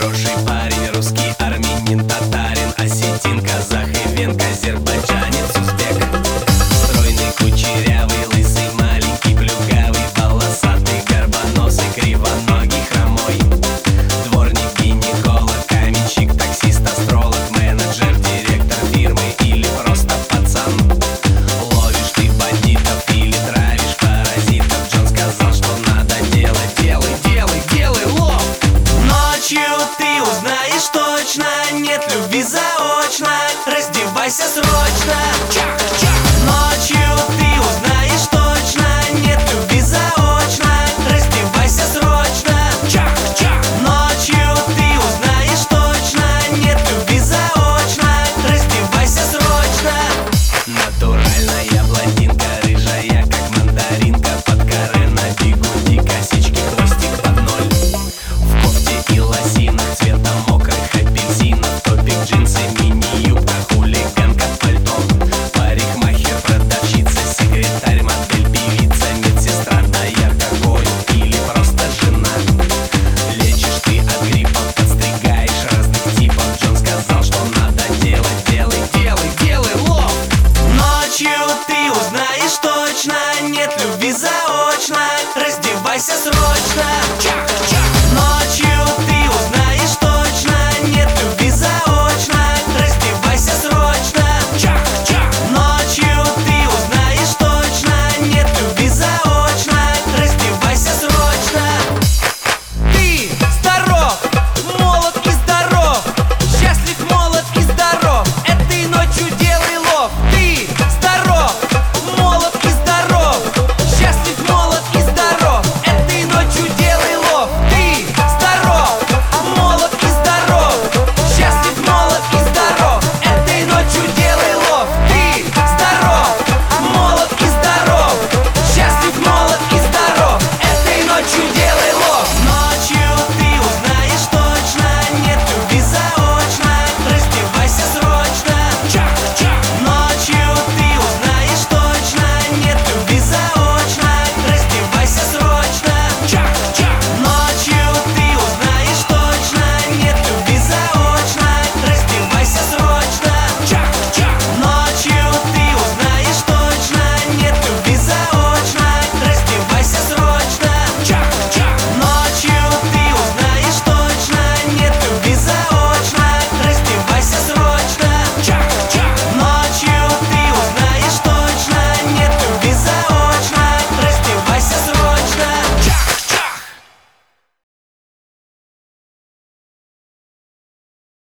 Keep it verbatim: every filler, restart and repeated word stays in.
Хороший парень, русский, армянин, татарин, осетин, казах и венка, азербайджанец, узбек. Стройный, кучерявый, лысый, маленький, плюгавый, волосатый, горбоносый, кривоногий, хромой. Дворник, гинеколог, каменщик, таксист, астролог, менеджер, директор фирмы или просто пацан. Ловишь ты бандитов или травишь паразитов, Джон сказал, что надо делать. Делай, делай, делай, лов! Ночью ты узнаешь точно, нет любви заочно. Раздевайся срочно. Чак!